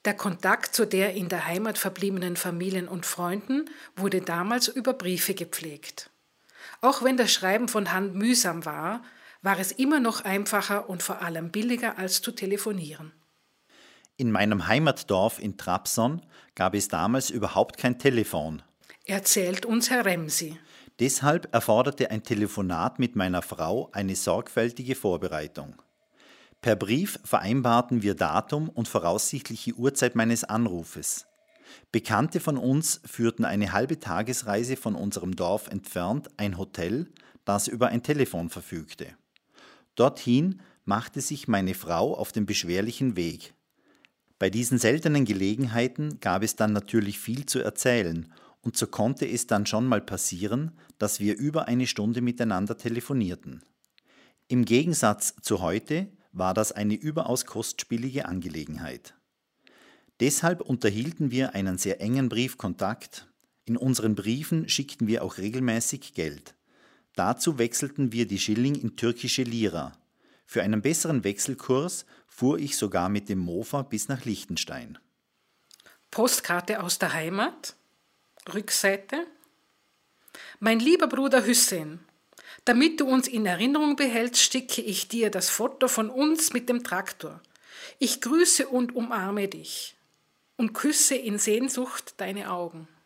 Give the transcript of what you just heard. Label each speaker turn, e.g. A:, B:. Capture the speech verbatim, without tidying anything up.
A: Der Kontakt zu der in der Heimat verbliebenen Familien und Freunden wurde damals über Briefe gepflegt. Auch wenn das Schreiben von Hand mühsam war, war es immer noch einfacher und vor allem billiger als zu telefonieren.
B: In meinem Heimatdorf in Trabzon gab es damals überhaupt kein Telefon.
A: Erzählt uns Herr Remsi.
B: Deshalb erforderte ein Telefonat mit meiner Frau eine sorgfältige Vorbereitung. Per Brief vereinbarten wir Datum und voraussichtliche Uhrzeit meines Anrufes. Bekannte von uns führten eine halbe Tagesreise von unserem Dorf entfernt ein Hotel, das über ein Telefon verfügte. Dorthin machte sich meine Frau auf den beschwerlichen Weg. Bei diesen seltenen Gelegenheiten gab es dann natürlich viel zu erzählen und so konnte es dann schon mal passieren, dass wir über eine Stunde miteinander telefonierten. Im Gegensatz zu heute war das eine überaus kostspielige Angelegenheit. Deshalb unterhielten wir einen sehr engen Briefkontakt. In unseren Briefen schickten wir auch regelmäßig Geld. Dazu wechselten wir die Schilling in türkische Lira. Für einen besseren Wechselkurs fuhr ich sogar mit dem Mofa bis nach Liechtenstein.
A: Postkarte aus der Heimat, Rückseite. Mein lieber Bruder Hüseyin, damit du uns in Erinnerung behältst, schicke ich dir das Foto von uns mit dem Traktor. Ich grüße und umarme dich und küsse in Sehnsucht deine Augen.